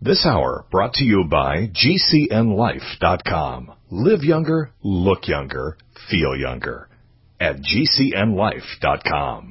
This hour brought to you by GCNLife.com. Live younger, look younger, feel younger. At GCNLife.com.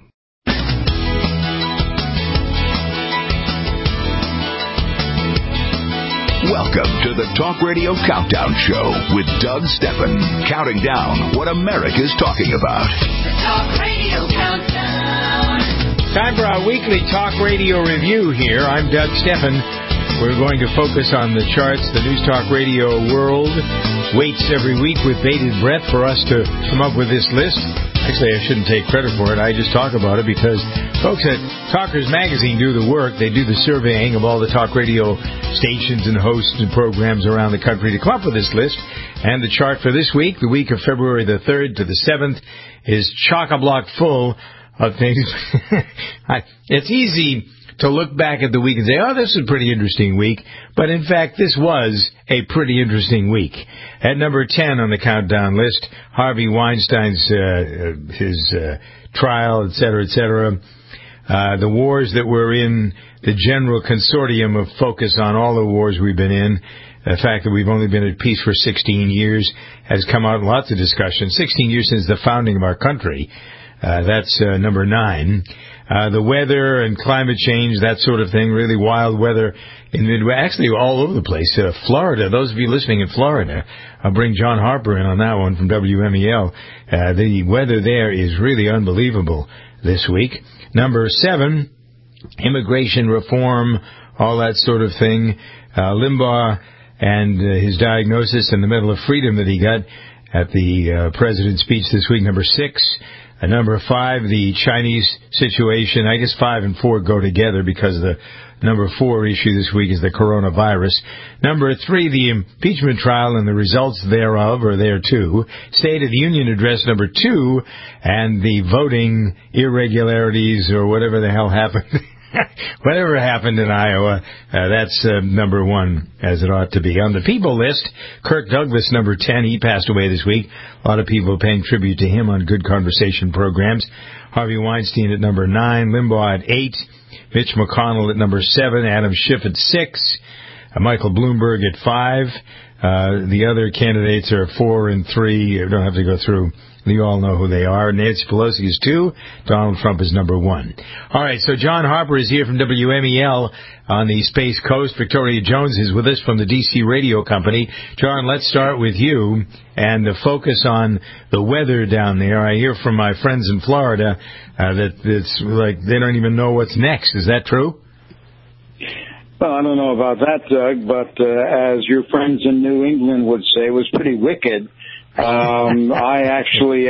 Welcome to the Talk Radio Countdown Show with Doug Steffen, counting down what America's talking about. The Talk Radio Countdown. Time for our weekly Talk Radio review here. I'm Doug Steffen. We're going to focus on the charts. The News Talk Radio world waits every week with bated breath for us to come up with this list. Actually, I shouldn't take credit for it. I just talk about it because folks at Talkers Magazine do the work. They do the surveying of all the talk radio stations and hosts and programs around the country to come up with this list. And the chart for this week, the week of February the 3rd to the 7th, is chock-a-block full of things. It's easy to look back at the week and say, oh, this is a pretty interesting week. But, in fact, this was a pretty interesting week. At number 10 on the countdown list, Harvey Weinstein's his trial, et cetera, et cetera. The wars that were in the general consortium of focus on all the wars we've been in. The fact that we've only been at peace for 16 years has come out in lots of discussion. 16 years since the founding of our country. That's number 9. The weather and climate change, that sort of thing, really wild weather in the Midwest, actually all over the place. Florida, those of you listening in Florida, I'll bring John Harper in on that one from WMEL. The weather there is really unbelievable this week. Number 7, immigration reform, all that sort of thing. Limbaugh and his diagnosis and the Medal of Freedom that he got at the president's speech this week. Number 6. Number 5, the Chinese situation. I guess 5 and 4 go together because the number 4 issue this week is the coronavirus. Number 3, the impeachment trial and the results thereof are there too. State of the Union address number 2, and the voting irregularities or whatever the hell happened. Whatever happened in Iowa, that's number 1, as it ought to be. On the people list, Kirk Douglas, number 10, he passed away this week. A lot of people paying tribute to him on Good Conversation programs. Harvey Weinstein at number 9, Limbaugh at 8, Mitch McConnell at number 7, Adam Schiff at 6, Michael Bloomberg at 5. The other candidates are 4 and 3. You don't have to go through. You all know who they are. Nancy Pelosi is 2. Donald Trump is number 1. All right, so John Harper is here from WMEL on the Space Coast. Victoria Jones is with us from the D.C. Radio Company. John, let's start with you and the focus on the weather down there. I hear from my friends in Florida that it's like they don't even know what's next. Is that true? Well, I don't know about that, Doug, but as your friends in New England would say, it was pretty wicked. I actually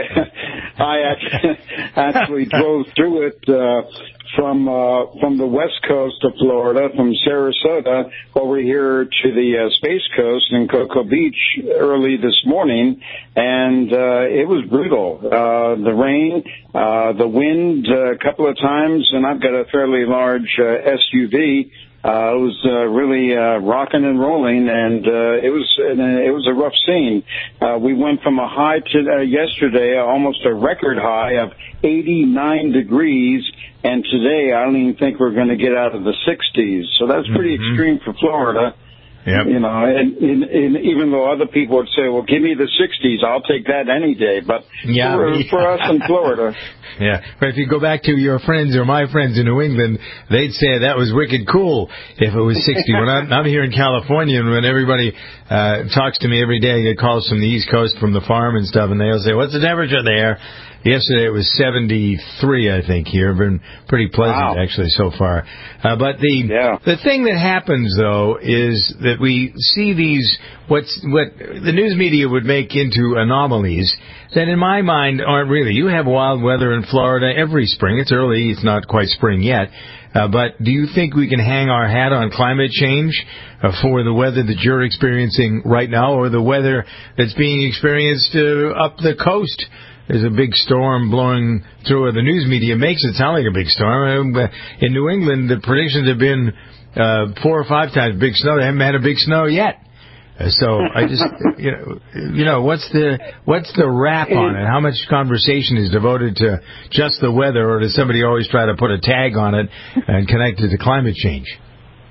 drove through it from the west coast of Florida, from Sarasota over here to the Space Coast in Cocoa Beach early this morning, and it was brutal. The rain, the wind a couple of times, and I've got a fairly large SUV. It was really rocking and rolling, and it was a rough scene. We went from a high to yesterday, almost a record high of 89 degrees, and today I don't even think we're going to get out of the 60s. So that's pretty extreme for Florida. Yep. You know, and even though other people would say, well, give me the 60s, I'll take that any day. But for us in Florida. Yeah, but if you go back to your friends or my friends in New England, they'd say that was wicked cool if it was 60. When I'm here in California, and when everybody talks to me every day, I get calls from the East Coast, from the farm and stuff, and they'll say, what's the temperature there? Yesterday it was 73, I think, here. Been pretty pleasant, actually, so far. But the thing that happens, though, is that we see these, what the news media would make into anomalies that, in my mind, aren't really. You have wild weather in Florida every spring. It's early. It's not quite spring yet. But do you think we can hang our hat on climate change for the weather that you're experiencing right now, or the weather that's being experienced up the coast? There's a big storm blowing through. The news media makes it sound like a big storm. In New England, the predictions have been 4 or 5 times big snow. They haven't had a big snow yet. So I just, what's the wrap on it? How much conversation is devoted to just the weather, or does somebody always try to put a tag on it and connect it to climate change?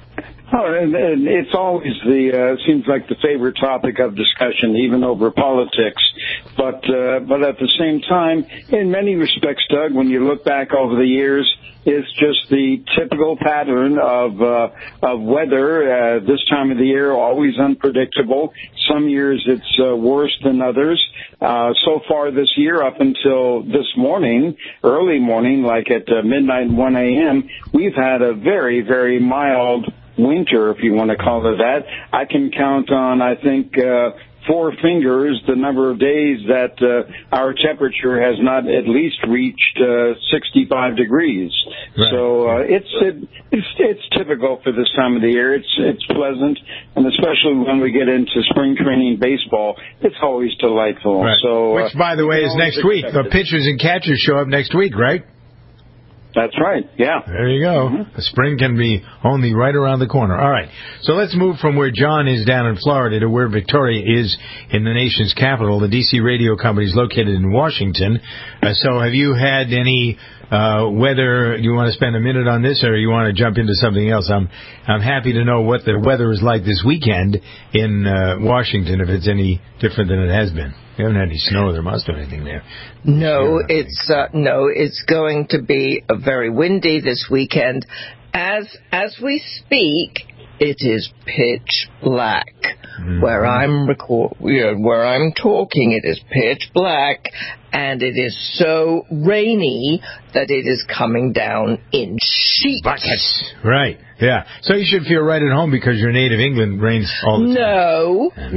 Oh, and it's always seems like the favorite topic of discussion, even over politics. But at the same time, in many respects, Doug, when you look back over the years, it's just the typical pattern of weather. This time of the year, always unpredictable. Some years it's worse than others. So far this year, up until this morning, early morning, like at midnight and 1 a.m., we've had a very, very mild winter, if you want to call it that. I can count on, I think, 4 fingers the number of days that our temperature has not at least reached 65 degrees. Right. So it's typical for this time of the year. It's pleasant, and especially when we get into spring training baseball, it's always delightful. Right. So, which, by the way, is next week. The pitchers and catchers show up next week, right? That's right, yeah. There you go. Mm-hmm. The spring can be only right around the corner. All right, so let's move from where John is down in Florida to where Victoria is in the nation's capital. The D.C. radio company is located in Washington. So have you had any weather? You want to spend a minute on this, or you want to jump into something else? I'm happy to know what the weather is like this weekend in Washington, if it's any different than it has been. You haven't had any snow. There must have been anything there. No, it's going to be very windy this weekend. As we speak, it is pitch black. Mm-hmm. Where I'm talking, it is pitch black, and it is so rainy that it is coming down in sheets. Buckets. Right. Yeah. So you should feel right at home because your native England rains all the time.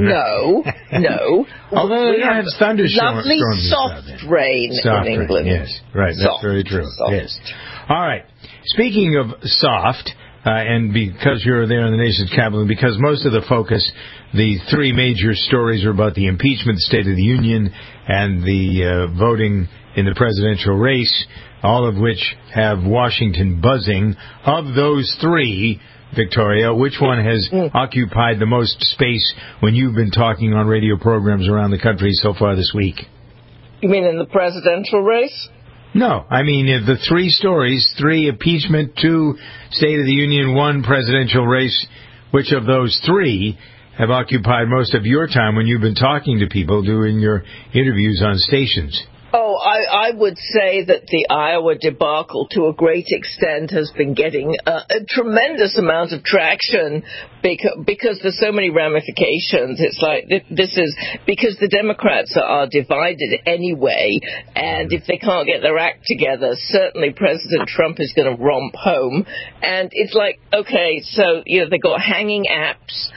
No. Although we have thunderstorms. Lovely soft rain in England. Yes. Right. That's very true. Soft. Yes. All right. Speaking of soft, and because you're there in the nation's capital, and because most of the focus, the 3 major stories are about the impeachment, the State of the Union, and the voting in the presidential race, all of which have Washington buzzing. Of those 3, Victoria, which one has occupied the most space when you've been talking on radio programs around the country so far this week? You mean in the presidential race? No, I mean the 3 stories, 3 impeachment, 2 State of the Union, 1 presidential race. Which of those 3 have occupied most of your time when you've been talking to people, doing your interviews on stations? Oh, I would say that the Iowa debacle, to a great extent, has been getting a tremendous amount of traction because there's so many ramifications. It's like this is because the Democrats are divided anyway, and if they can't get their act together, certainly President Trump is going to romp home. And it's like, okay, so they got hanging apps.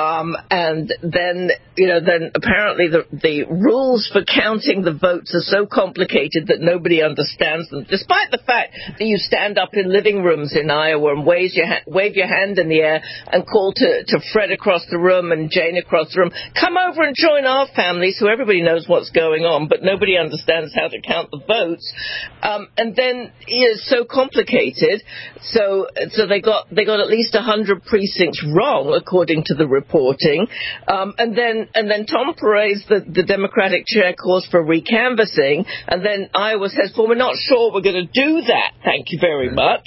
And then apparently the rules for counting the votes are so complicated that nobody understands them, despite the fact that you stand up in living rooms in Iowa and wave your hand in the air and call to Fred across the room and Jane across the room, come over and join our family, so everybody knows what's going on, but nobody understands how to count the votes. And then it's so complicated, so they got at least 100 precincts wrong, according to the reporting, and then Tom Perez, the Democratic chair, calls for recanvassing, and then Iowa says, "Well, we're not sure we're going to do that. Thank you very much."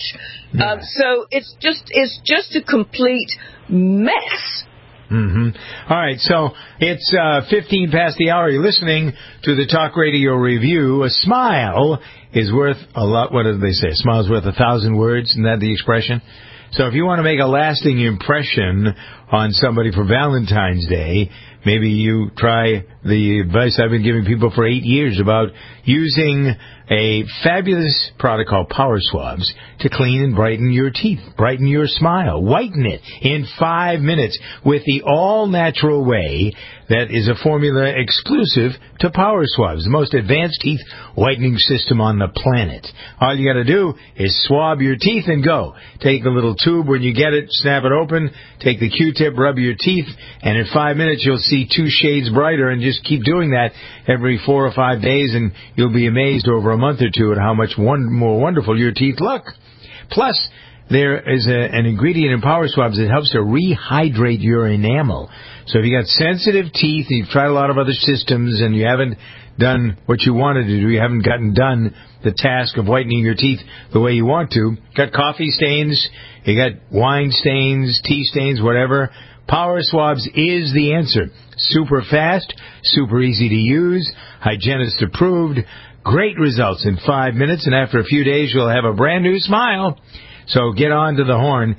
So it's just a complete mess. Mm-hmm. All right, so it's 15 past the hour. You're listening to the Talk Radio Review. A smile is worth a lot. What do they say? A smile is worth 1,000 words. Isn't that the expression? So if you want to make a lasting impression on somebody for Valentine's Day, maybe you try the advice I've been giving people for 8 years about using a fabulous product called Power Swabs to clean and brighten your teeth, brighten your smile, whiten it in 5 minutes with the all-natural way that is a formula exclusive to Power Swabs, the most advanced teeth whitening system on the planet. All you got to do is swab your teeth and go. Take the little tube when you get it, snap it open, take the Q-tip, rub your teeth, and in 5 minutes you'll see 2 shades brighter, and just keep doing that every 4 or 5 days, and you'll be amazed over a month or two at how much more wonderful your teeth look. Plus, there is an ingredient in Power Swabs that helps to rehydrate your enamel. So if you got sensitive teeth, you've tried a lot of other systems, and you haven't done what you wanted to do. You haven't gotten done the task of whitening your teeth the way you want to. Got coffee stains, you got wine stains, tea stains, whatever. Power Swabs is the answer. Super fast, super easy to use, hygienist approved, great results in 5 minutes, and after a few days you'll have a brand new smile. So get on to the horn,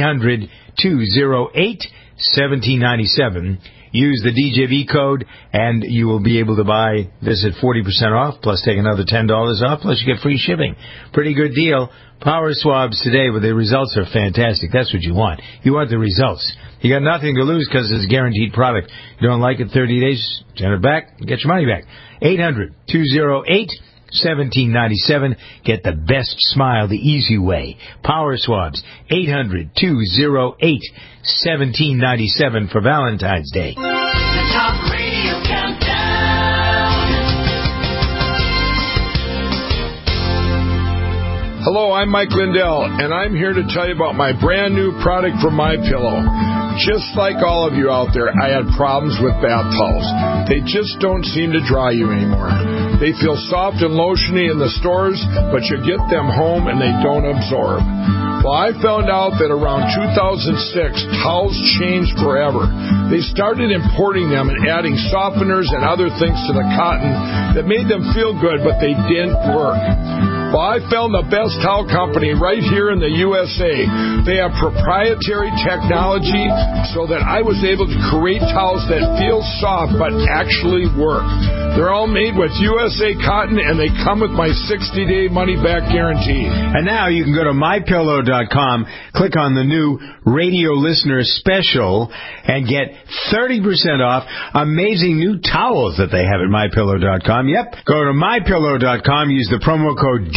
800-208-1797. Use the DJV code, and you will be able to buy this at 40% off, plus take another $10 off, plus you get free shipping. Pretty good deal. Power Swabs today, but the results are fantastic. That's what you want. You want the results. You got nothing to lose because it's a guaranteed product. You don't like it 30 days, send it back, get your money back. 800-208-1797. Get the best smile the easy way. Power Swabs, 800-208-1797 for Valentine's Day. The Talk Radio Countdown. Hello, I'm Mike Lindell, and I'm here to tell you about my brand new product from MyPillow. Just like all of you out there, I had problems with bath towels. They just don't seem to dry you anymore. They feel soft and lotiony in the stores, but you get them home and they don't absorb. Well, I found out that around 2006, towels changed forever. They started importing them and adding softeners and other things to the cotton that made them feel good, but they didn't work. Well, I found the best towel company right here in the USA. They have proprietary technology so that I was able to create towels that feel soft but actually work. They're all made with USA cotton, and they come with my 60-day money-back guarantee. And now you can go to MyPillow.com, click on the new radio listener special, and get 30% off amazing new towels that they have at MyPillow.com. Yep, go to MyPillow.com, use the promo code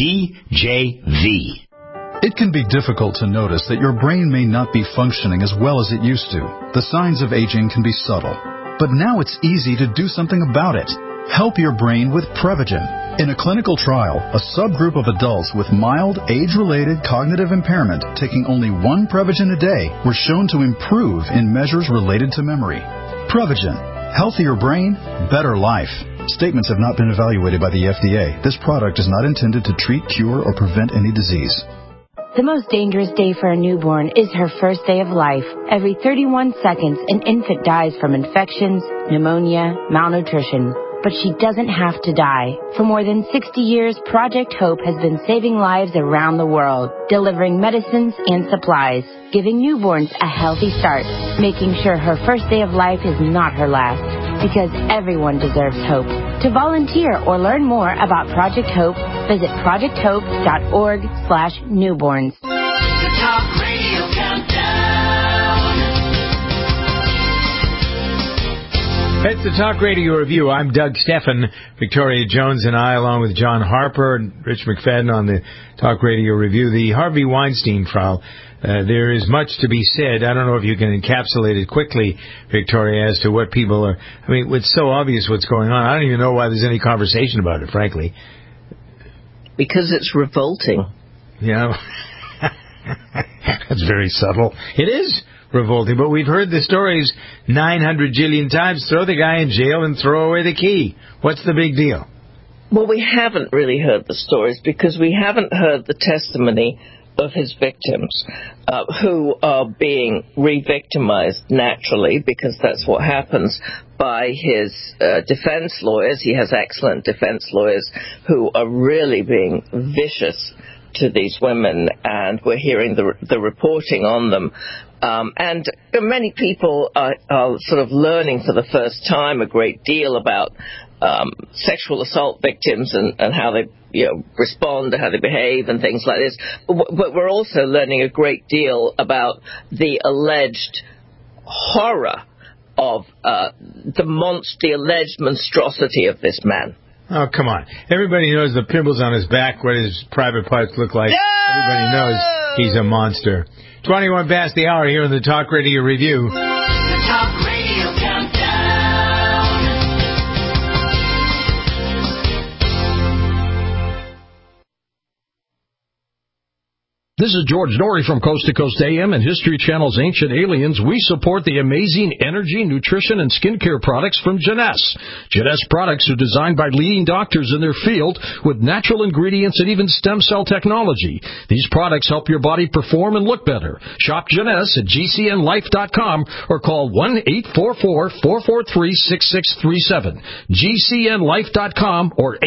DJV. It can be difficult to notice that your brain may not be functioning as well as it used to. The signs of aging can be subtle. But now it's easy to do something about it. Help your brain with Prevagen. In a clinical trial, a subgroup of adults with mild age-related cognitive impairment taking only one Prevagen a day were shown to improve in measures related to memory. Prevagen. Healthier brain, better life. Statements have not been evaluated by the FDA. This product is not intended to treat, cure, or prevent any disease. The most dangerous day for a newborn is her first day of life. Every 31 seconds, an infant dies from infections, pneumonia, malnutrition. But she doesn't have to die. For more than 60 years, Project Hope has been saving lives around the world, delivering medicines and supplies, giving newborns a healthy start, making sure her first day of life is not her last, because everyone deserves hope. To volunteer or learn more about Project Hope, visit projecthope.org/newborns. The Talk Radio Countdown. It's the Talk Radio Review. I'm Doug Steffen. Victoria Jones and I, along with John Harper and Rich McFadden on the Talk Radio Review. The Harvey Weinstein trial, there is much to be said. I don't know if you can encapsulate it quickly, Victoria, as to what people are... I mean, it's so obvious what's going on. I don't even know why there's any conversation about it, frankly. Because it's revolting. Yeah. That's very subtle. It is revolting, but we've heard the stories 900 jillion times. Throw the guy in jail and throw away the key. What's the big deal? Well, we haven't really heard the stories because we haven't heard the testimony of his victims who are being re-victimized naturally, because that's what happens, by his defense lawyers. He has excellent defense lawyers who are really being vicious to these women, and we're hearing the reporting on them. And many people are sort of learning for the first time a great deal about sexual assault victims and how they respond, how they behave and things like this. But we're also learning a great deal about the alleged horror of the alleged monstrosity of this man. Oh, come on. Everybody knows the pimples on his back, what his private parts look like. No! Everybody knows he's a monster. 21 past the hour here in the Talk Radio Review. The Talk Radio Countdown. This is George Norrie from Coast to Coast AM and History Channel's Ancient Aliens. We support the amazing energy, nutrition, and skincare products from Jeunesse. Jeunesse products are designed by leading doctors in their field with natural ingredients and even stem cell technology. These products help your body perform and look better. Shop Jeunesse at GCNLife.com or call 1-844-443-6637. GCNLife.com or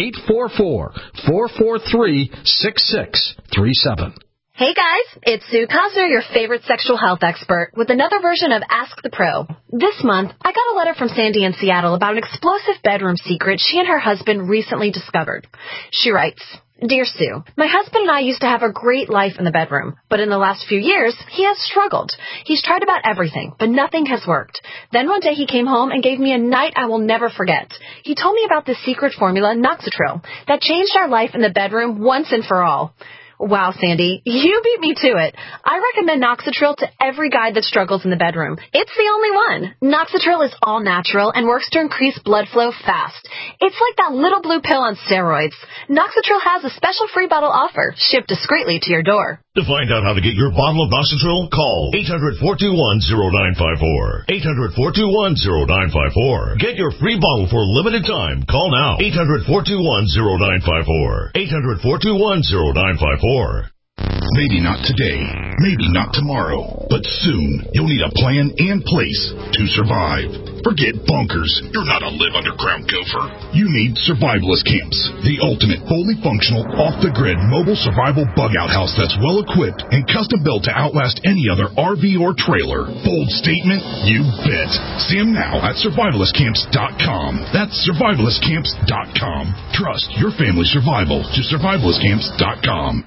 844-443-6637. Hey guys, it's Sue Cosner, your favorite sexual health expert, with another version of Ask the Pro. This month, I got a letter from Sandy in Seattle about an explosive bedroom secret she and her husband recently discovered. She writes, Dear Sue, my husband and I used to have a great life in the bedroom, but in the last few years, he has struggled. He's tried about everything, but nothing has worked. Then one day he came home and gave me a night I will never forget. He told me about the secret formula, Noxitril, that changed our life in the bedroom once and for all. Wow, Sandy, you beat me to it. I recommend Noxitril to every guy that struggles in the bedroom. It's the only one. Noxitril is all natural and works to increase blood flow fast. It's like that little blue pill on steroids. Noxitril has a special free bottle offer, shipped discreetly to your door. To find out how to get your bottle of Noxitril, call 800-421-0954. 800-421-0954. Get your free bottle for a limited time. Call now. 800-421-0954. 800-421-0954. Maybe not today, maybe not tomorrow, but soon you'll need a plan and place to survive. Forget bunkers. You're not a live underground gopher. You need Survivalist Camps, the ultimate fully functional, off-the-grid mobile survival bug-out house that's well-equipped and custom-built to outlast any other RV or trailer. Bold statement? You bet. See them now at survivalistcamps.com. That's survivalistcamps.com. Trust your family's survival to survivalistcamps.com.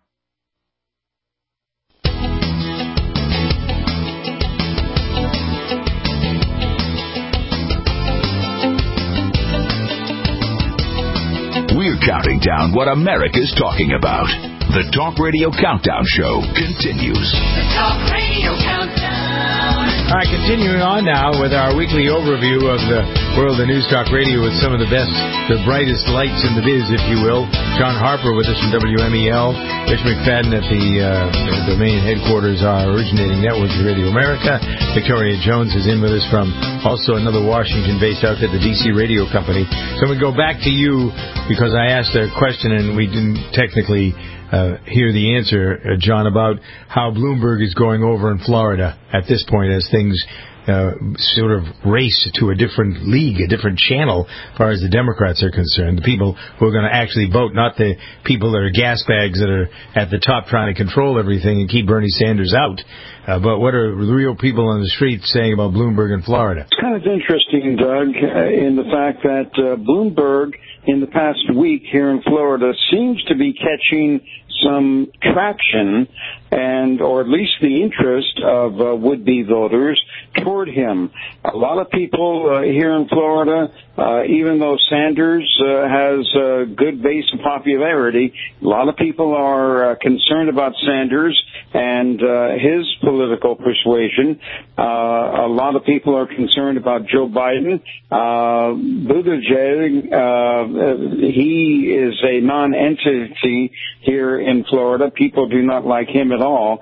We're counting down what America's talking about. The Talk Radio Countdown Show continues. The Talk Radio Countdown. All right, continuing on now with our weekly overview of the world of News Talk Radio with some of the best, the brightest lights in the biz, if you will. John Harper with us from WMEL. Rich McFadden at the main headquarters, our originating network of Radio America. Victoria Jones is in with us from also another Washington-based outfit, the DC Radio Company. So we go back to you because I asked a question and we didn't technically hear the answer, John, about how Bloomberg is going over in Florida at this point as things sort of race to a different league, a different channel as far as the Democrats are concerned. The people who are going to actually vote, not the people that are gas bags that are at the top trying to control everything and keep Bernie Sanders out. But what are the real people on the street saying about Bloomberg in Florida? It's kind of interesting, Doug, in the fact that Bloomberg in the past week here in Florida seems to be catching some traction and, or at least the interest of would-be voters toward him. A lot of people here in Florida, even though Sanders has a good base of popularity, a lot of people are concerned about Sanders and his political persuasion. A lot of people are concerned about Joe Biden. Buttigieg, he is a non-entity here in Florida. People do not like him at all.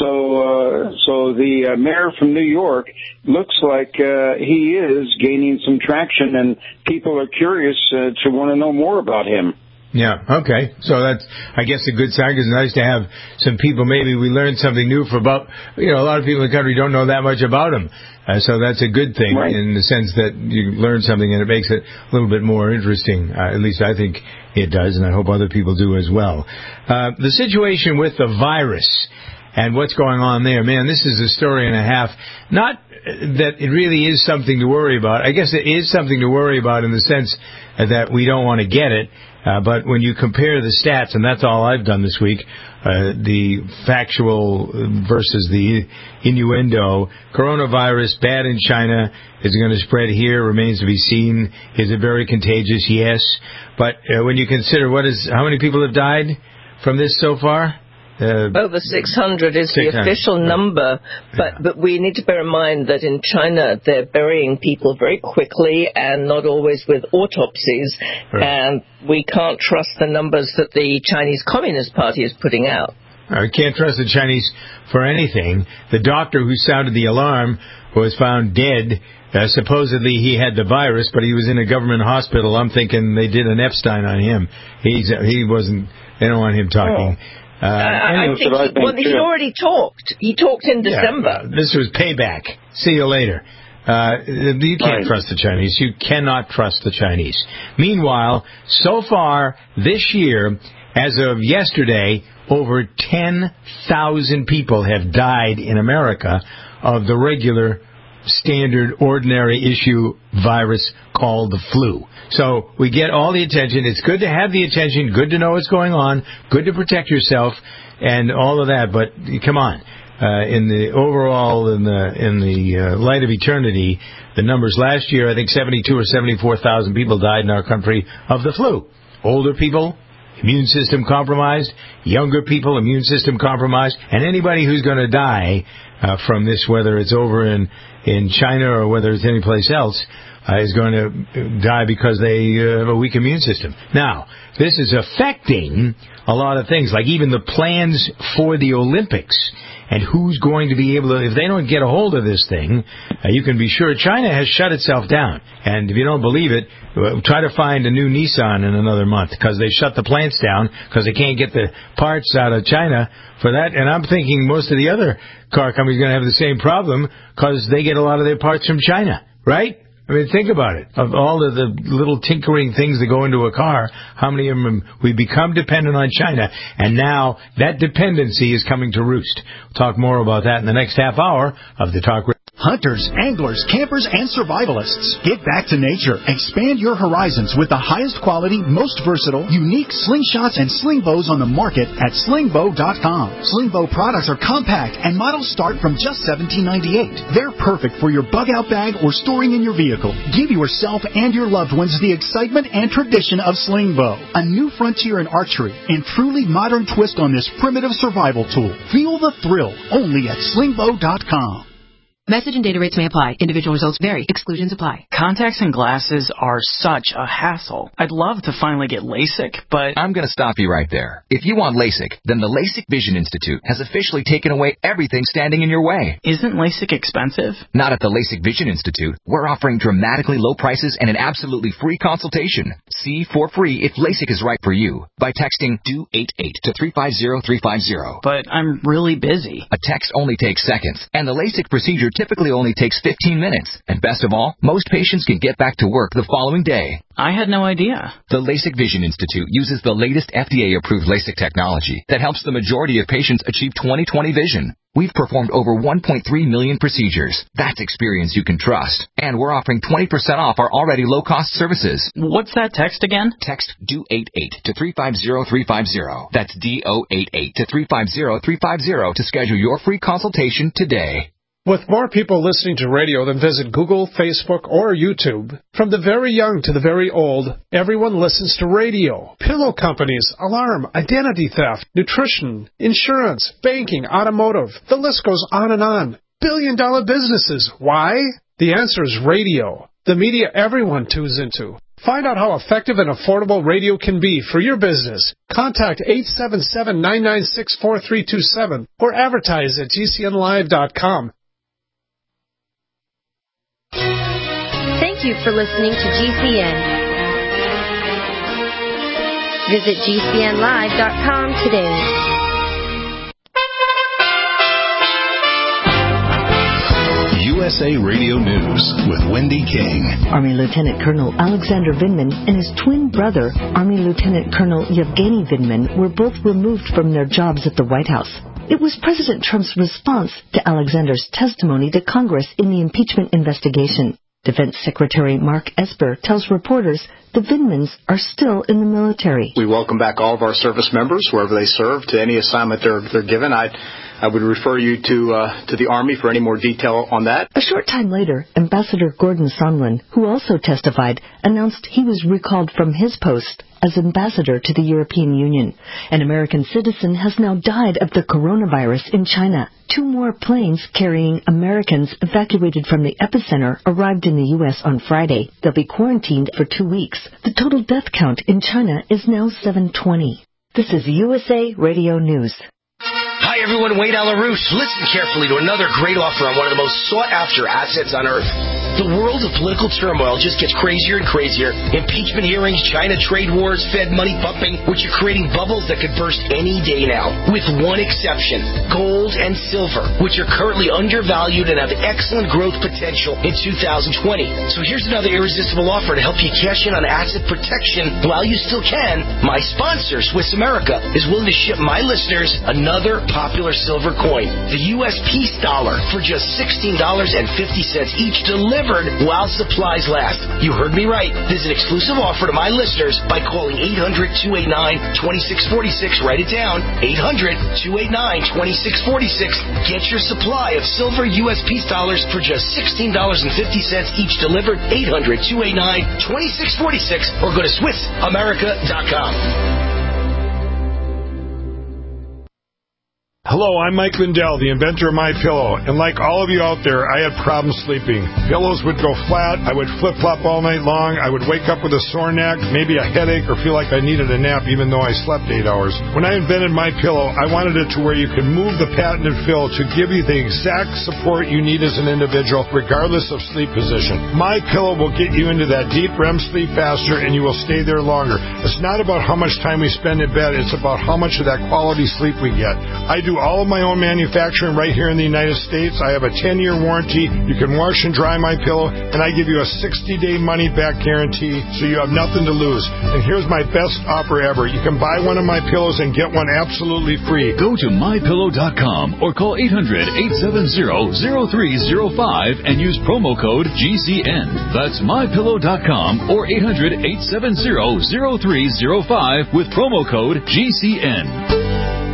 So the mayor from New York looks like he is gaining some traction, and people are curious to want to know more about him. Yeah, okay. So that's, I guess, a good sign, because it's nice to have some people. Maybe we learned something new a lot of people in the country don't know that much about him. So that's a good thing, right, in the sense that you learn something and it makes it a little bit more interesting. At least I think it does, and I hope other people do as well. The situation with the virus and what's going on there, man, this is a story and a half. Not that it really is something to worry about. I guess it is something to worry about in the sense that we don't want to get it. But when you compare the stats, and that's all I've done this week, the factual versus the innuendo, coronavirus, bad in China, is it going to spread here, remains to be seen. Is it very contagious? Yes. But when you consider how many people have died from this so far? Over 600 is the official number, but we need to bear in mind that in China they're burying people very quickly and not always with autopsies, and we can't trust the numbers that the Chinese Communist Party is putting out. I can't trust the Chinese for anything. The doctor who sounded the alarm was found dead. Supposedly he had the virus, but he was in a government hospital. I'm thinking they did an Epstein on him. He wasn't. They don't want him talking. I think he already talked. He talked in December. This was payback. See you later. You can't trust the Chinese. You cannot trust the Chinese. Meanwhile, so far this year, as of yesterday, over 10,000 people have died in America of the regular, standard, ordinary issue virus called the flu. So we get all the attention. It's good to have the attention, good to know what's going on, good to protect yourself, and all of that. But come on, in the light of eternity, the numbers last year, I think 72 or 74,000 people died in our country of the flu. Older people, immune system compromised, younger people, immune system compromised, and anybody who's going to die from this, whether it's over in China or whether it's anyplace else, is going to die because they have a weak immune system. Now, this is affecting a lot of things, like even the plans for the Olympics and who's going to be able to, if they don't get a hold of this thing, you can be sure China has shut itself down. And if you don't believe it, try to find a new Nissan in another month, because they shut the plants down because they can't get the parts out of China for that. And I'm thinking most of the other car companies are going to have the same problem because they get a lot of their parts from China, right? I mean, think about it. Of all of the little tinkering things that go into a car, how many of them we become dependent on China, and now that dependency is coming to roost. We'll talk more about that in the next half hour of the Talk Radio. Hunters, anglers, campers, and survivalists. Get back to nature. Expand your horizons with the highest quality, most versatile, unique slingshots and sling bows on the market at slingbow.com. Slingbow products are compact and models start from just $17.98. They're perfect for your bug-out bag or storing in your vehicle. Give yourself and your loved ones the excitement and tradition of Slingbow, a new frontier in archery and truly modern twist on this primitive survival tool. Feel the thrill only at slingbow.com. Message and data rates may apply. Individual results vary. Exclusions apply. Contacts and glasses are such a hassle. I'd love to finally get LASIK, but I'm going to stop you right there. If you want LASIK, then the LASIK Vision Institute has officially taken away everything standing in your way. Isn't LASIK expensive? Not at the LASIK Vision Institute. We're offering dramatically low prices and an absolutely free consultation. See for free if LASIK is right for you by texting DO88 to 350350. But I'm really busy. A text only takes seconds, and the LASIK procedure typically only takes 15 minutes. And best of all, most patients can get back to work the following day. I had no idea. The LASIK Vision Institute uses the latest FDA-approved LASIK technology that helps the majority of patients achieve 20/20 vision. We've performed over 1.3 million procedures. That's experience you can trust. And we're offering 20% off our already low-cost services. What's that text again? Text DO88 to 350350. That's DO88 to 350350 to schedule your free consultation today. With more people listening to radio than visit Google, Facebook, or YouTube, from the very young to the very old, everyone listens to radio. Pillow companies, alarm, identity theft, nutrition, insurance, banking, automotive. The list goes on and on. Billion-dollar businesses. Why? The answer is radio. The media everyone tunes into. Find out how effective and affordable radio can be for your business. Contact 877-996-4327 or advertise at GCNlive.com. Thank you for listening to GCN. Visit GCNlive.com today. USA Radio News with Wendy King. Army Lieutenant Colonel Alexander Vindman and his twin brother, Army Lieutenant Colonel Yevgeny Vindman, were both removed from their jobs at the White House. It was President Trump's response to Alexander's testimony to Congress in the impeachment investigation. Defense Secretary Mark Esper tells reporters the Vindmans are still in the military. We welcome back all of our service members, wherever they serve, to any assignment they're given. I would refer you to the Army for any more detail on that. A short time later, Ambassador Gordon Sondland, who also testified, announced he was recalled from his post as ambassador to the European Union. An American citizen has now died of the coronavirus in China. 2 more planes carrying Americans evacuated from the epicenter arrived in the U.S. on Friday. They'll be quarantined for 2 weeks. The total death count in China is now 720. This is USA Radio News. Hi, everyone. Wayne Alarouche. Listen carefully to another great offer on one of the most sought-after assets on Earth. The world of political turmoil just gets crazier and crazier. Impeachment hearings, China trade wars, Fed money pumping, which are creating bubbles that could burst any day now. With one exception, gold and silver, which are currently undervalued and have excellent growth potential in 2020. So here's another irresistible offer to help you cash in on asset protection while you still can. My sponsor, Swiss America, is willing to ship my listeners another popular silver coin, the U.S. Peace Dollar, for just $16.50 each, delivered while supplies last. You heard me right. There's an exclusive offer to my listeners by calling 800-289-2646. Write it down. 800-289-2646. Get your supply of silver U.S. Peace Dollars for just $16.50 each, delivered. 800-289-2646, or go to SwissAmerica.com. Hello, I'm Mike Lindell, the inventor of MyPillow, and like all of you out there, I had problems sleeping. Pillows would go flat, I would flip-flop all night long, I would wake up with a sore neck, maybe a headache, or feel like I needed a nap even though I slept 8 hours. When I invented MyPillow, I wanted it to where you could move the patented fill to give you the exact support you need as an individual, regardless of sleep position. MyPillow will get you into that deep REM sleep faster, and you will stay there longer. It's not about how much time we spend in bed, it's about how much of that quality sleep we get. I do all of my own manufacturing right here in the United States. I have a 10-year warranty. You can wash and dry my pillow, and I give you a 60-day money-back guarantee, so you have nothing to lose. And here's my best offer ever. You can buy one of my pillows and get one absolutely free. Go to mypillow.com or call 800-870-0305 and use promo code GCN. That's mypillow.com or 800-870-0305 with promo code GCN.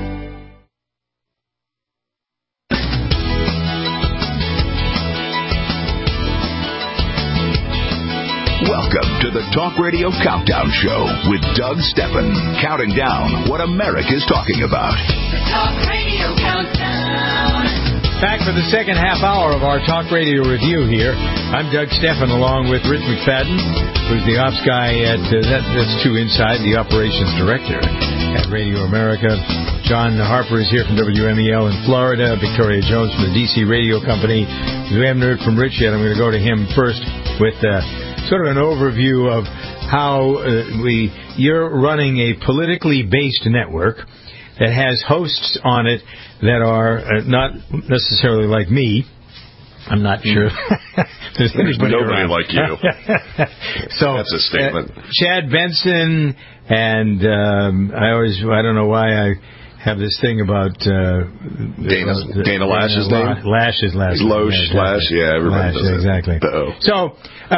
Welcome to the Talk Radio Countdown Show with Doug Steffen, counting down what America's talking about. The Talk Radio Countdown. Back for the second half hour of our Talk Radio review here. I'm Doug Steffen, along with Rich McFadden, who's the ops guy at, that's two inside, the operations director at Radio America. John Harper is here from WMEL in Florida. Victoria Jones from the DC Radio Company. We haven't heard from Rich yet. I'm going to go to him first with sort of an overview of how you're running a politically based network that has hosts on it that are not necessarily like me. I'm not sure. There's nobody around. Like you. So that's a statement. Chad Benson and I don't know why I have this thing about Dana Lash's name. Lash's last name. Loesch, Lash, yeah, everybody does it. Exactly. So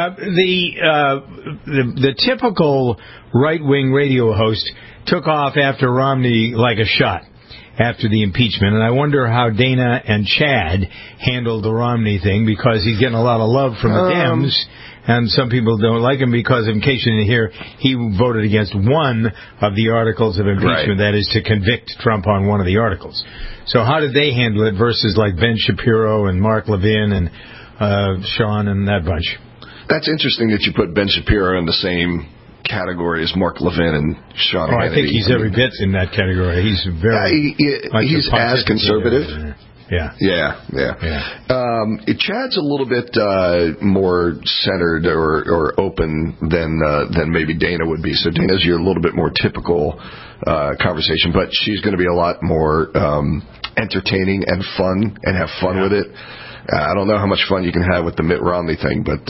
the typical right-wing radio host took off after Romney like a shot after the impeachment, and I wonder how Dana and Chad handled the Romney thing, because he's getting a lot of love from the Dems. And some people don't like him because, in case you didn't hear, he voted against one of the articles of impeachment, that is to convict Trump on one of the articles. So how did they handle it versus like Ben Shapiro and Mark Levin and Sean and that bunch? That's interesting that you put Ben Shapiro in the same category as Mark Levin and Sean Hannity. I think he's every bit in that category. He's very... he's as conservative. Yeah. Chad's a little bit more centered or open than maybe Dana would be. So Dana's your little bit more typical conversation, but she's going to be a lot more entertaining and fun and have fun with it. I don't know how much fun you can have with the Mitt Romney thing, but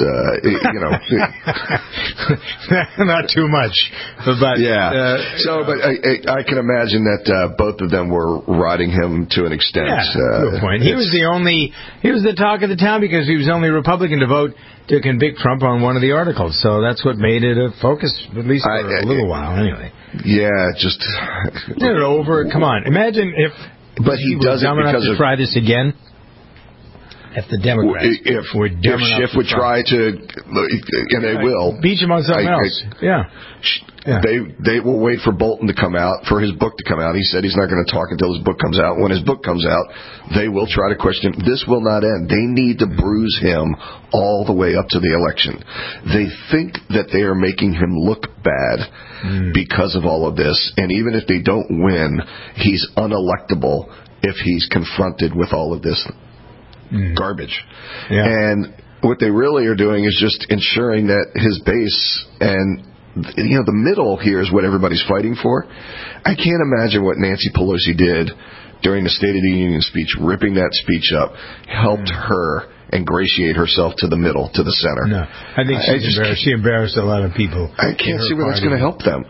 not too much. But but I can imagine that both of them were riding him to an extent. Good point. He was the talk of the town because he was the only Republican to vote to convict Trump on one of the articles. So that's what made it a focus, at least for a little while, anyway. Yeah, just get it over. Come on, imagine if. But he does it because to try this again. If the Democrats were dumb enough Schiff would try to, and they will beat him on something else. They will wait for Bolton to come out, for his book to come out. He said he's not going to talk until his book comes out. When his book comes out, they will try to question him. This will not end. They need to bruise him all the way up to the election. They think that they are making him look bad because of all of this, and even if they don't win, he's unelectable. if he's confronted with all of this garbage. Yeah. And what they really are doing is just ensuring that his base and the middle here is what everybody's fighting for. I can't imagine what Nancy Pelosi did during the State of the Union speech, ripping that speech up, helped her ingratiate herself to the middle, to the center. No, I think she embarrassed a lot of people. I can't see where that's going to help them.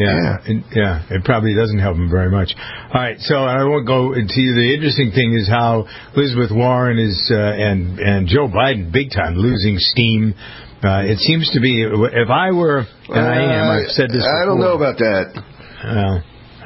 It probably doesn't help them very much. All right, so I won't go into the interesting thing is how Elizabeth Warren is and Joe Biden big time losing steam. It seems to be, if I were, and I am, I've said this before. I don't know about that.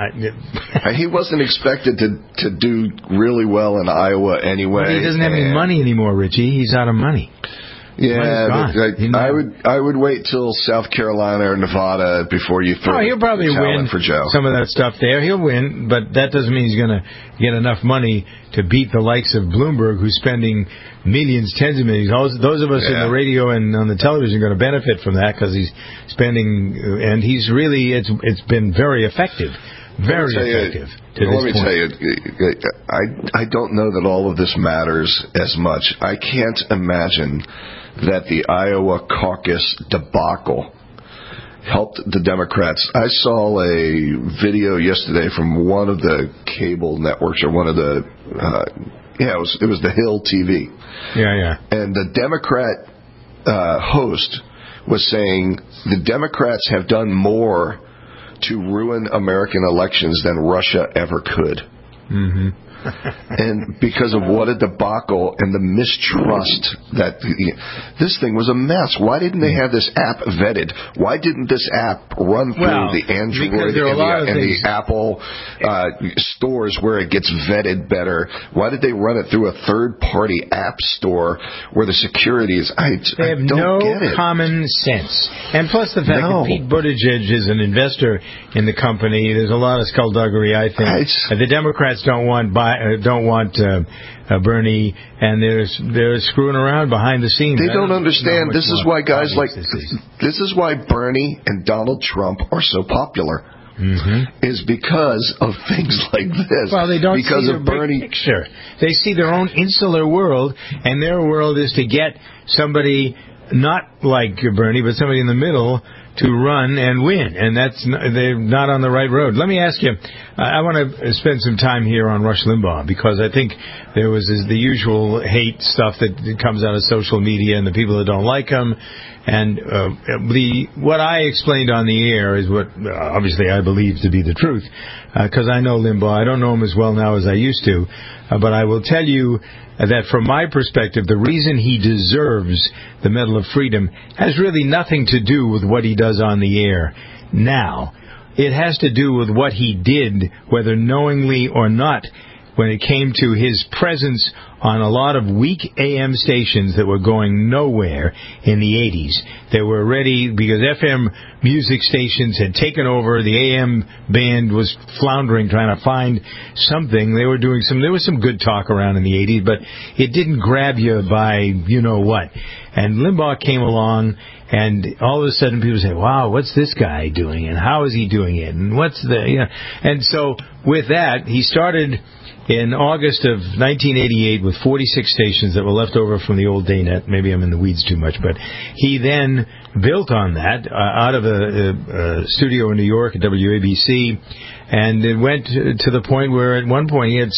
He wasn't expected to do really well in Iowa anyway. But he doesn't have any money anymore, Richie. He's out of money. Yeah, I would wait till South Carolina or Nevada before you throw. He'll probably win for Joe. Some of that stuff there. He'll win, but that doesn't mean he's going to get enough money to beat the likes of Bloomberg, who's spending millions, tens of millions. Those of us in the radio and on the television are going to benefit from that because he's spending, and he's really it's been very effective. Very effective. Let me tell you, I don't know that all of this matters as much. I can't imagine that the Iowa caucus debacle helped the Democrats. I saw a video yesterday from one of the cable networks, or one of the, it was the Hill TV. Yeah. And the Democrat host was saying the Democrats have done more to ruin American elections than Russia ever could. Mm-hmm. And because of what a debacle and the mistrust that this thing was a mess. Why didn't they have this app vetted? Why didn't this app run through the Android and the Apple stores where it gets vetted better? Why did they run it through a third-party app store where the security is? They have no common sense. And plus the fact that Pete Buttigieg is an investor in the company. There's a lot of skullduggery, I think. The Democrats don't want Bernie, and they're screwing around behind the scenes. They don't understand. This is why guys this is why Bernie and Donald Trump are so popular. Mm-hmm. Is because of things like this. Well, they don't because see of the Bernie. Big picture. They see their own insular world, and their world is to get somebody not like Bernie, but somebody in the middle to run and win, and they're not on the right road. Let me ask you, I want to spend some time here on Rush Limbaugh, because I think there was the usual hate stuff that comes out of social media and the people that don't like him, and what I explained on the air is what obviously I believe to be the truth, because I know Limbaugh. I don't know him as well now as I used to, but I will tell you that from my perspective, the reason he deserves the Medal of Freedom has really nothing to do with what he does on the air now. It has to do with what he did, whether knowingly or not, when it came to his presence on a lot of weak AM stations that were going nowhere in the 80s. They were ready because FM music stations had taken over. The AM band was floundering, trying to find something. They were doing there was some good talk around in the 80s, but it didn't grab you by you know what. And Limbaugh came along, and all of a sudden people say, wow, what's this guy doing? And how is he doing it? And what's And so with that, he started in August of 1988 with 46 stations that were left over from the old Daynet. Maybe I'm in the weeds too much, but he then built on that out of a studio in New York at WABC, and it went to the point where at one point he had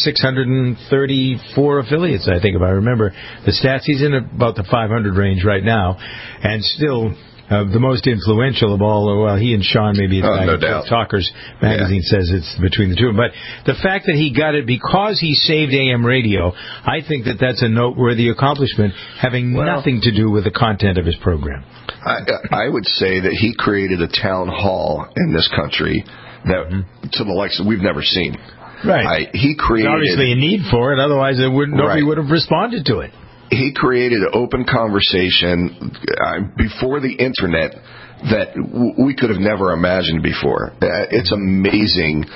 634 affiliates, I think, if I remember the stats. He's in about the 500 range right now, and still the most influential of all. Well, he and Sean maybe no doubt. Talkers magazine says it's between the two of them. But the fact that he got it because he saved AM radio, I think that's a noteworthy accomplishment, having nothing to do with the content of his program. I would say that he created a town hall in this country that to the likes that we've never seen. Right. He created obviously a need for it, otherwise nobody would have responded to it. He created an open conversation before the internet that we could have never imagined before. It's amazing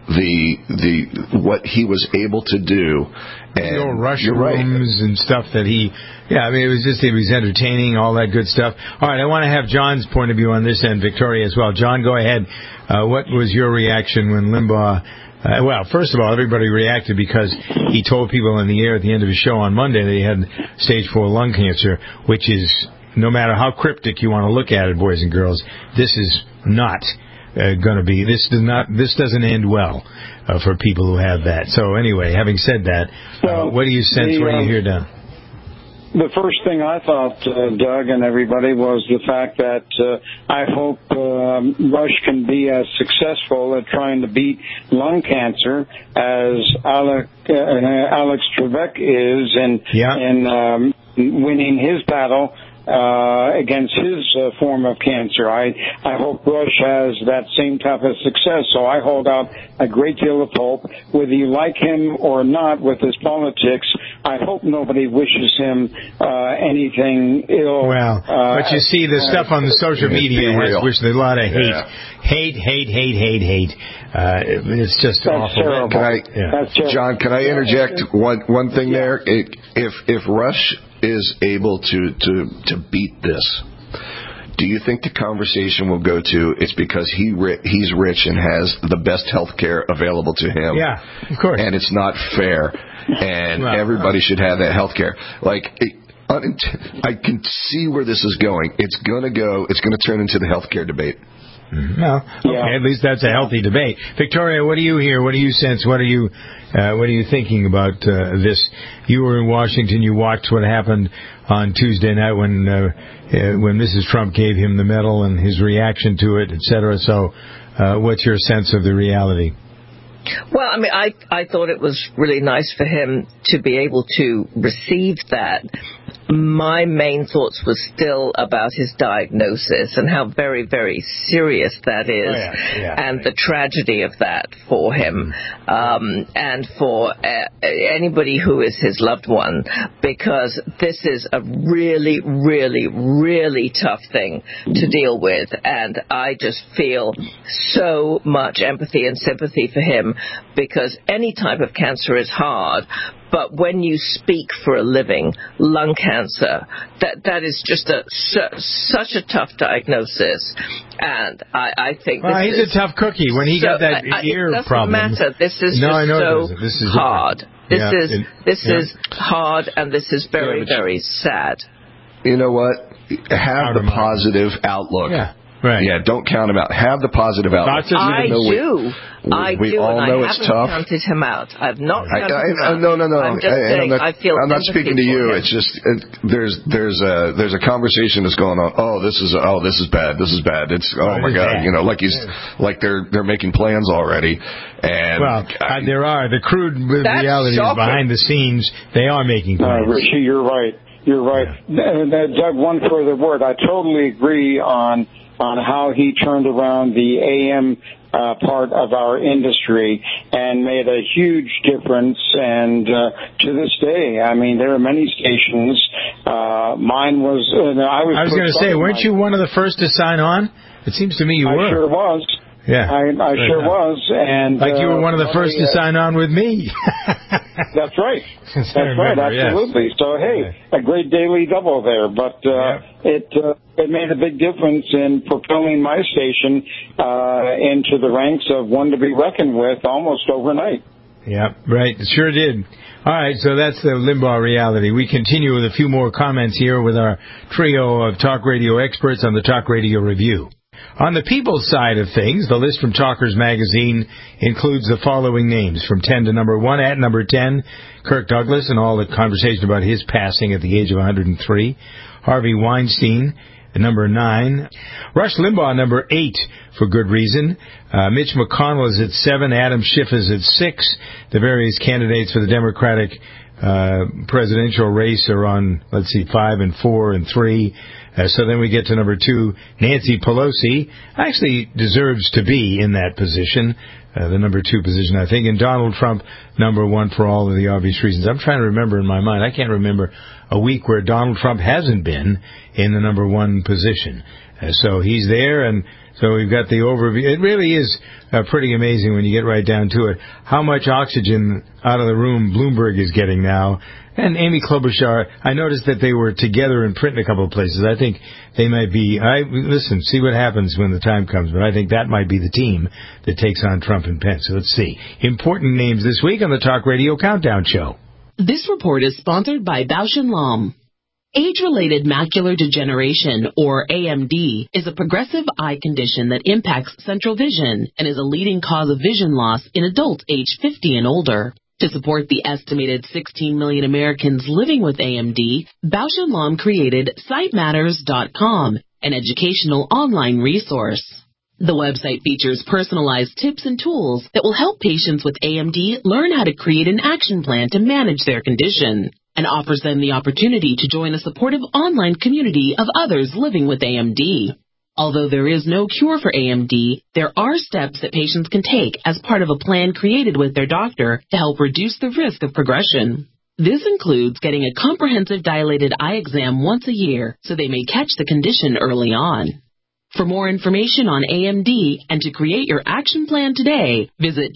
what he was able to do. And Rush rooms and stuff that he... Yeah, I mean, it was entertaining, all that good stuff. All right, I want to have John's point of view on this and Victoria as well. John, go ahead. What was your reaction when Limbaugh... well, first of all, everybody reacted because he told people in the air at the end of his show on Monday that he had stage 4 lung cancer, which is, no matter how cryptic you want to look at it, boys and girls, this is not going to be... This doesn't end well for people who have that. So anyway, having said that, what do you sense? What do you hear, Don? The first thing I thought, Doug and everybody, was the fact that I hope Rush can be as successful at trying to beat lung cancer as Alex Trebek is in winning his battle against his form of cancer. I hope Rush has that same type of success, so I hold out a great deal of hope. Whether you like him or not with his politics, I hope nobody wishes him anything ill. Well, but you see, the stuff on the social media has wished a lot of hate. Hate. It's just awful. John, can I interject one thing there? If Rush is able to beat this, do you think the conversation will go to it's because he's rich and has the best health care available to him? Yeah, of course. And it's not fair, and everybody should have that health care. I can see where this is going. It's going to turn into the health care debate. Well, okay, at least that's a healthy debate. Victoria, what do you hear? What do you sense? What are you thinking about this? You were in Washington. You watched what happened on Tuesday night when Mrs. Trump gave him the medal and his reaction to it, etc. So, what's your sense of the reality? Well, I mean, I thought it was really nice for him to be able to receive that. My main thoughts were still about his diagnosis and how very, very serious that is, and the tragedy of that for him, and for anybody who is his loved one, because this is a really, really, really tough thing to deal with, and I just feel so much empathy and sympathy for him, because any type of cancer is hard, but when you speak for a living, lung cancer, that is just such a tough diagnosis. And I think he's a tough cookie. When he got that ear problem. It doesn't matter. This is so hard. This is hard, and this is very, very sad. You know what? Have the positive outlook. Yeah. Right. Yeah, don't count him out. Have the positive outlook. I do. We all know it's tough. I haven't counted him out. I've not counted him out. No. I'm just saying I feel I'm not speaking to you. It's just there's a conversation that's going on. This is bad. This is bad. It's my God. You know, like they're making plans already. And there are the crude realities behind the scenes. They are making plans. Richie, you're right. You're right. Doug, one further word. I totally agree on how he turned around the AM part of our industry and made a huge difference. And to this day, I mean, there are many stations. Mine was. I was going to say, weren't you one of the first to sign on? It seems to me you were. I sure was. Yeah, I sure was, and like you were one of the first to sign on with me. That's right. That's right. Absolutely. Yes. So a great daily double there, but it made a big difference in propelling my station into the ranks of one to be reckoned with almost overnight. Yeah, right. It sure did. All right, so that's the Limbaugh reality. We continue with a few more comments here with our trio of talk radio experts on the Talk Radio Review. On the people's side of things, the list from Talkers Magazine includes the following names. From 10 to number 1, at number 10, Kirk Douglas and all the conversation about his passing at the age of 103. Harvey Weinstein, number 9. Rush Limbaugh, number 8, for good reason. Mitch McConnell is at 7. Adam Schiff is at 6. The various candidates for the Democratic presidential race are on, 5 and 4 and 3. So then we get to number 2, Nancy Pelosi. Actually deserves to be in that position, the number 2 position, I think. And Donald Trump, number 1, for all of the obvious reasons. I'm trying to remember in my mind. I can't remember a week where Donald Trump hasn't been in the number one position. So he's there, and so we've got the overview. It really is pretty amazing when you get right down to it, how much oxygen out of the room Bloomberg is getting now. And Amy Klobuchar, I noticed that they were together in print in a couple of places. I think they might be, listen, see what happens when the time comes, but I think that might be the team that takes on Trump and Pence. So let's see. Important names this week on the Talk Radio Countdown Show. This report is sponsored by Bausch & Lomb. Age-related macular degeneration, or AMD, is a progressive eye condition that impacts central vision and is a leading cause of vision loss in adults age 50 and older. To support the estimated 16 million Americans living with AMD, Bausch & Lomb created SightMatters.com, an educational online resource. The website features personalized tips and tools that will help patients with AMD learn how to create an action plan to manage their condition, and offers them the opportunity to join a supportive online community of others living with AMD. Although there is no cure for AMD, there are steps that patients can take as part of a plan created with their doctor to help reduce the risk of progression. This includes getting a comprehensive dilated eye exam once a year so they may catch the condition early on. For more information on AMD and to create your action plan today, visit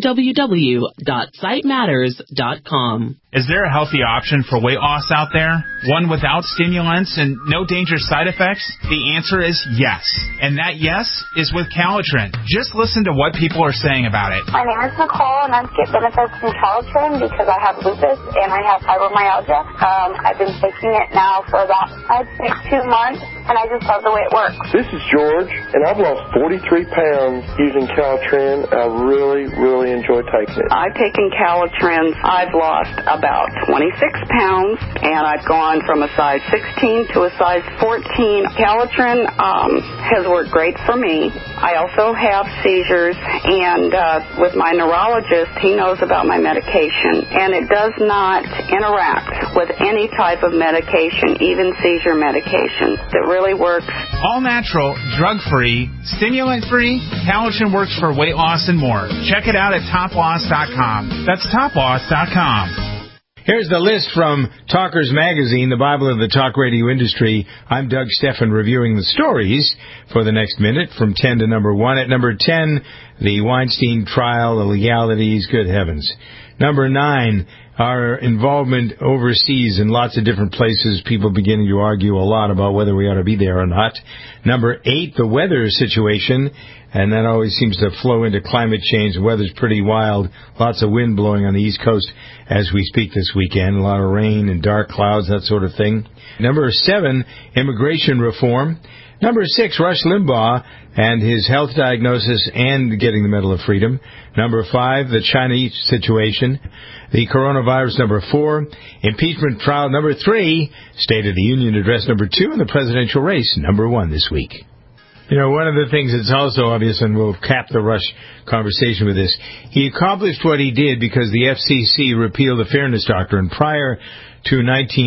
www.sightmatters.com. Is there a healthy option for weight loss out there? One without stimulants and no dangerous side effects? The answer is yes. And that yes is with Calitrin. Just listen to what people are saying about it. My name is Nicole, and I get benefits from Calitrin because I have lupus and I have fibromyalgia. I've been taking it now for about, I'd say, 2 months, and I just love the way it works. This is George, and I've lost 43 pounds using Calitrin. I really enjoy taking it. I've taken Calitrin. I've lost about 26 pounds, and I've gone from a size 16 to a size 14. Calitrin has worked great for me. I also have seizures, and with my neurologist, he knows about my medication, and it does not interact with any type of medication, even seizure medication. It really works. All natural, drug-free, stimulant-free, Calitrin works for weight loss and more. Check it out at toploss.com. That's toploss.com. Here's the list from Talkers Magazine, the Bible of the talk radio industry. I'm Doug Steffen reviewing the stories for the next minute from 10 to number 1. At number 10, the Weinstein trial, the legalities, good heavens. Number 9, our involvement overseas in lots of different places, people beginning to argue a lot about whether we ought to be there or not. Number 8, the weather situation, and that always seems to flow into climate change. The weather's pretty wild, lots of wind blowing on the East Coast as we speak this weekend, a lot of rain and dark clouds, that sort of thing. Number 7, immigration reform. Number 6, Rush Limbaugh and his health diagnosis and getting the Medal of Freedom. Number 5, the Chinese situation. The coronavirus, number 4. Impeachment trial, number 3. State of the Union address, number 2. And the presidential race, number 1 this week. You know, one of the things that's also obvious, and we'll cap the Rush conversation with this, he accomplished what he did because the FCC repealed the Fairness Doctrine. Prior to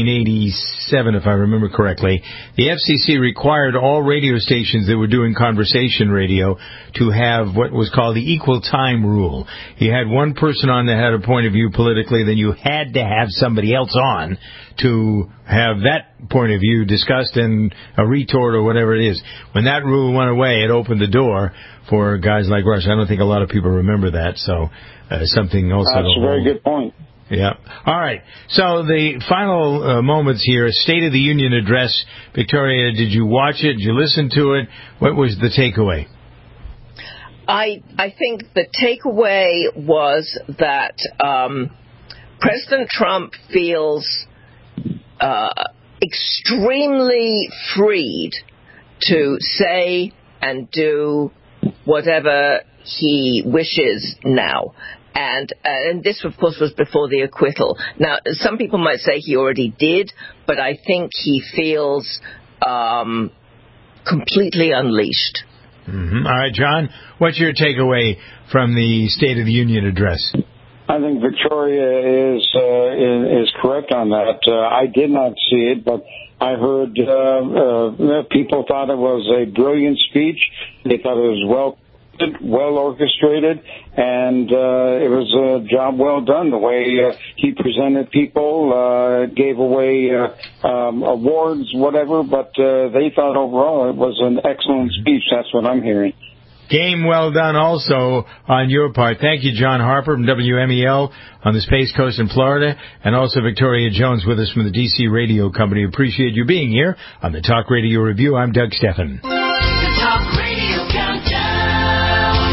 1987, if I remember correctly, the FCC required all radio stations that were doing conversation radio to have what was called the equal time rule. You had one person on that had a point of view politically, then you had to have somebody else on to have that point of view discussed and a retort or whatever it is. When that rule went away, it opened the door for guys like Rush. I don't think a lot of people remember that, so something else. That's a very good point. Yeah. All right. So the final moments here, State of the Union address. Victoria, did you watch it? Did you listen to it? What was the takeaway? I think the takeaway was that President Trump feels extremely freed to say and do whatever he wishes now. And this, of course, was before the acquittal. Now, some people might say he already did, but I think he feels completely unleashed. Mm-hmm. All right, John, what's your takeaway from the State of the Union address? I think Victoria is correct on that. I did not see it, but I heard people thought it was a brilliant speech. They thought it was well scripted, well orchestrated, and it was a job well done. The way he presented people, gave away awards, whatever, but they thought overall it was an excellent speech. That's what I'm hearing. Game well done also on your part. Thank you, John Harper from WMEL on the Space Coast in Florida, and also Victoria Jones with us from the D.C. Radio Company. Appreciate you being here on the Talk Radio Review. I'm Doug Steffen. The Talk Radio Countdown.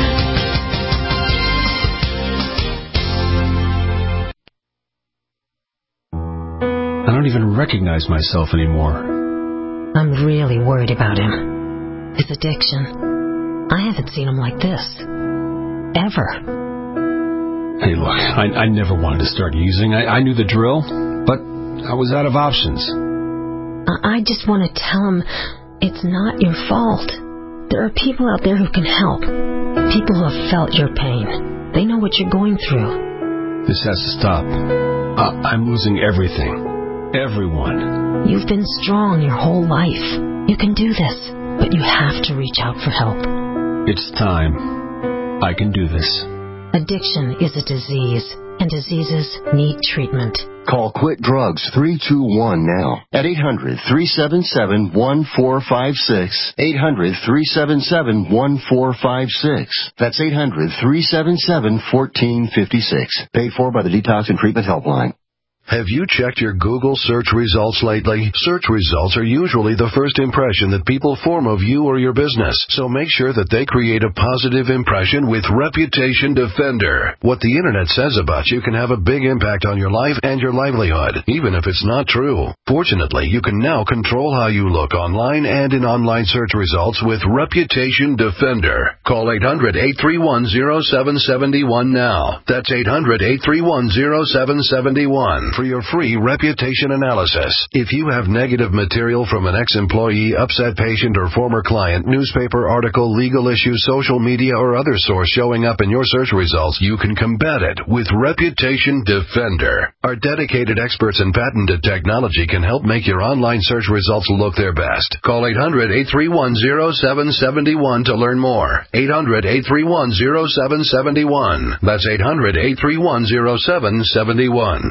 I don't even recognize myself anymore. I'm really worried about him. His addiction. I haven't seen him like this. Ever. Hey, look, I never wanted to start using. I knew the drill, but I was out of options. I just want to tell him it's not your fault. There are people out there who can help. People who have felt your pain. They know what you're going through. This has to stop. I'm losing everything. Everyone. You've been strong your whole life. You can do this, but you have to reach out for help. It's time. I can do this. Addiction is a disease, and diseases need treatment. Call Quit Drugs 321 now at 800-377-1456. 800-377-1456. That's 800-377-1456. Paid for by the Detox and Treatment Helpline. Have you checked your Google search results lately? Search results are usually the first impression that people form of you or your business, so make sure that they create a positive impression with Reputation Defender. What the Internet says about you can have a big impact on your life and your livelihood, even if it's not true. Fortunately, you can now control how you look online and in online search results with Reputation Defender. Call 800-831-0771 now. That's 800-831-0771. For your free reputation analysis. If you have negative material from an ex-employee, upset patient, or former client, newspaper article, legal issue, social media, or other source showing up in your search results, you can combat it with Reputation Defender. Our dedicated experts in patented technology can help make your online search results look their best. Call 800-831-0771 to learn more. 800-831-0771. That's 800-831-0771.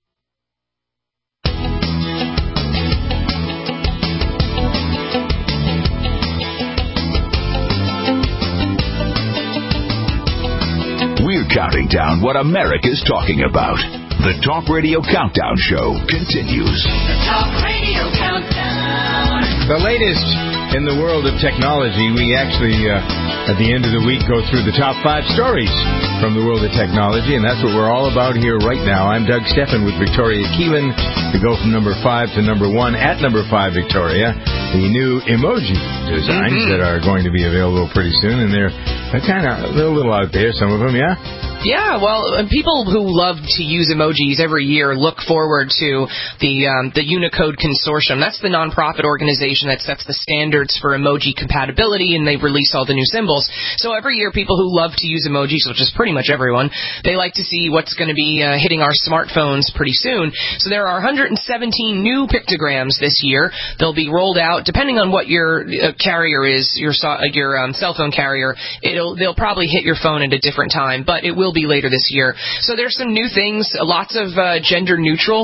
We're counting down what America's talking about. The Talk Radio Countdown Show continues. The Talk Radio Countdown. The latest in the world of technology. We actually, at the end of the week, go through the top 5 stories from the world of technology, and that's what we're all about here right now. I'm Doug Steffen with Victoria Keelan. We go from number 5 to number 1. At number 5, Victoria, the new emoji designs that are going to be available pretty soon, and they're kind of a little out there, some of them, yeah? Yeah, well, people who love to use emojis every year look forward to the Unicode Consortium. That's the nonprofit organization that sets the standards for emoji compatibility, and they release all the new symbols. So every year, people who love to use emojis, which is pretty much everyone, they like to see what's going to be hitting our smartphones pretty soon. So there are 117 new pictograms this year. They'll be rolled out depending on what your carrier is, your cell phone carrier. They'll probably hit your phone at a different time, but it will be later this year. So there's some new things, lots of gender-neutral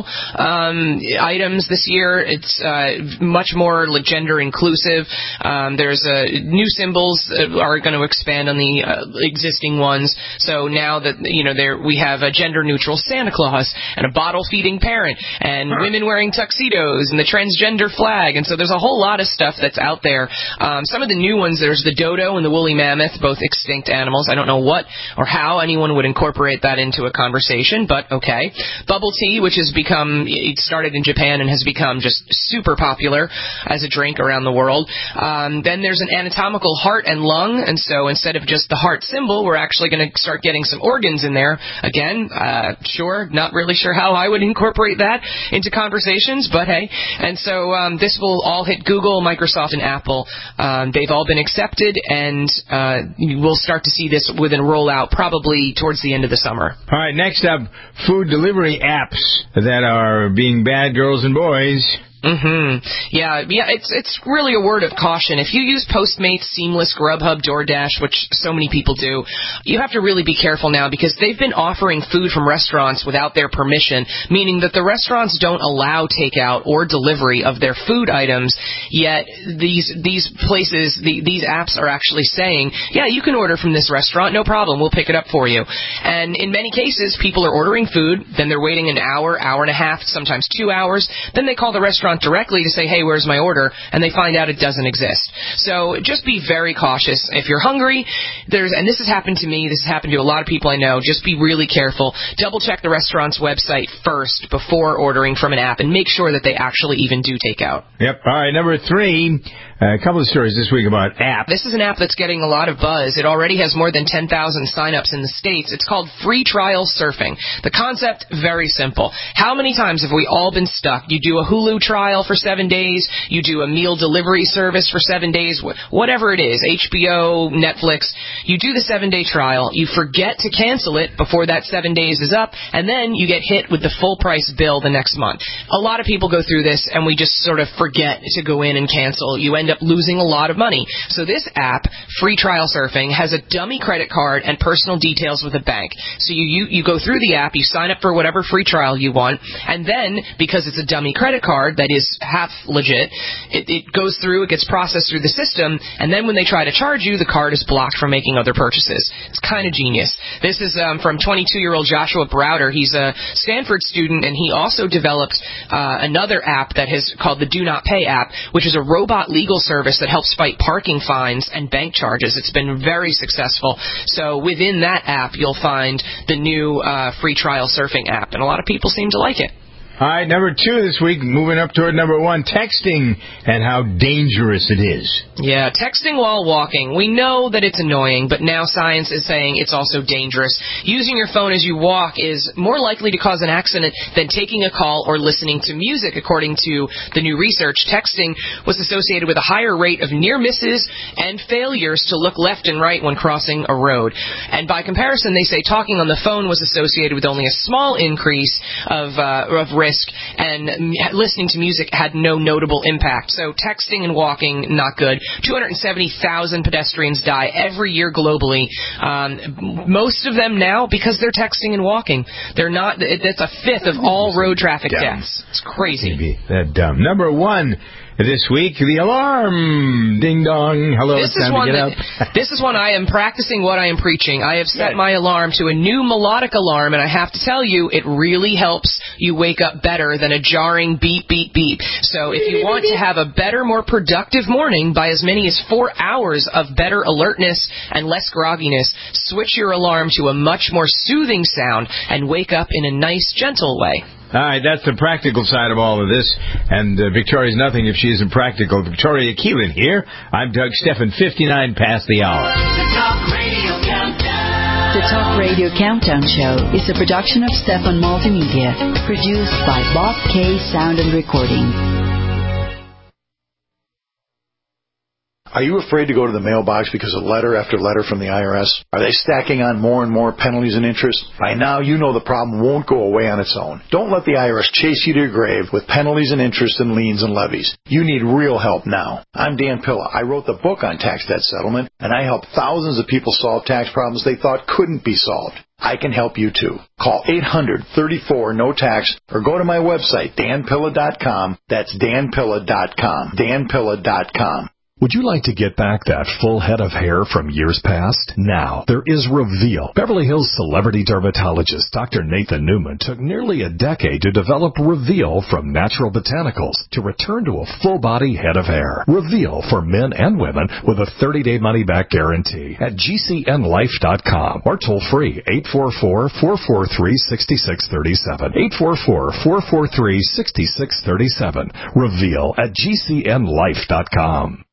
items this year. It's much more gender inclusive. There's new symbols are going to expand on the existing ones. So now that we have a gender-neutral Santa Claus and a bottle-feeding parent and women wearing tuxedos and the transgender flag. And so there's a whole lot of stuff that's out there. Some of the new ones, there's the dodo and the woolly mammoth, both extinct animals. I don't know what or how anyone would incorporate that into a conversation, but okay. Bubble tea, which has become, it started in Japan and has become just super popular as a drink around the world. Then there's an anatomical heart and lung, and so instead of just the heart symbol, we're actually going to start getting some organs in there. Again, not really sure how I would incorporate that into conversations, but hey. And so this will all hit Google, Microsoft, and Apple. They've all been accepted, and we'll start to see this within rollout probably towards the end of the summer. All right, next up, food delivery apps that are being bad girls and boys. Yeah, it's really a word of caution. If you use Postmates, Seamless, Grubhub, DoorDash, which so many people do, you have to really be careful now because they've been offering food from restaurants without their permission, meaning that the restaurants don't allow takeout or delivery of their food items, yet these places, these apps are actually saying, yeah, you can order from this restaurant, no problem, we'll pick it up for you. And in many cases, people are ordering food, then they're waiting an hour, hour and a half, sometimes 2 hours, then they call the restaurant directly to say, hey, where's my order? And they find out it doesn't exist. So just be very cautious. If you're hungry, and this has happened to me, this has happened to a lot of people I know, just be really careful. Double check the restaurant's website first before ordering from an app and make sure that they actually even do takeout. Yep. All right, number 3, a couple of stories this week about apps. This is an app that's getting a lot of buzz. It already has more than 10,000 signups in the States. It's called Free Trial Surfing. The concept, very simple. How many times have we all been stuck? You do a Hulu trial for 7 days, you do a meal delivery service for 7 days, whatever it is, HBO, Netflix, you do the 7-day trial, you forget to cancel it before that 7 days is up, and then you get hit with the full price bill the next month. A lot of people go through this and we just sort of forget to go in and cancel. You end up losing a lot of money. So this app, Free Trial Surfing, has a dummy credit card and personal details with a bank. So you go through the app, you sign up for whatever free trial you want, and then, because it's a dummy credit card that is half legit, it goes through, it gets processed through the system, and then when they try to charge you, the card is blocked from making other purchases. It's kind of genius. This is from 22-year-old Joshua Browder. He's a Stanford student, and he also developed another app that is called the Do Not Pay app, which is a robot legal service that helps fight parking fines and bank charges. It's been very successful. So within that app, you'll find the new Free Trial Surfing app, and a lot of people seem to like it. All right, number 2 this week, moving up toward number 1, texting and how dangerous it is. Yeah, texting while walking. We know that it's annoying, but now science is saying it's also dangerous. Using your phone as you walk is more likely to cause an accident than taking a call or listening to music, according to the new research. Texting was associated with a higher rate of near misses and failures to look left and right when crossing a road. And by comparison, they say talking on the phone was associated with only a small increase of risk, and listening to music had no notable impact. So texting and walking, not good. 270,000 pedestrians die every year globally. Most of them now because they're texting and walking. They're not. That's a fifth of all road traffic deaths. It's crazy. Maybe that dumb. Number 1 this week, the alarm. Ding dong. Hello, this it's time to get up. This is one I am practicing what I am preaching. I have set my alarm to a new melodic alarm, and I have to tell you, it really helps you wake up better than a jarring beep, beep, beep. So if you want to have a better, more productive morning by as many as 4 hours of better alertness and less grogginess, switch your alarm to a much more soothing sound and wake up in a nice, gentle way. All right, that's the practical side of all of this. And Victoria's nothing if she isn't practical. Victoria Keelan here. I'm Doug Steffen, 59 past the hour. The Talk Radio Countdown. The Talk Radio Countdown Show is a production of Steffen Multimedia, produced by Bob K. Sound and Recording. Are you afraid to go to the mailbox because of letter after letter from the IRS? Are they stacking on more and more penalties and interest? By now, you know the problem won't go away on its own. Don't let the IRS chase you to your grave with penalties and interest and liens and levies. You need real help now. I'm Dan Pilla. I wrote the book on tax debt settlement, and I helped thousands of people solve tax problems they thought couldn't be solved. I can help you too. Call 800-34-NO-TAX or go to my website, danpilla.com. That's danpilla.com. danpilla.com. Would you like to get back that full head of hair from years past? Now, there is Reveal. Beverly Hills celebrity dermatologist Dr. Nathan Newman took nearly a decade to develop Reveal from natural botanicals to return to a full-body head of hair. Reveal for men and women with a 30-day money-back guarantee at GCNlife.com or toll-free 844-443-6637. 844-443-6637. Reveal at GCNlife.com.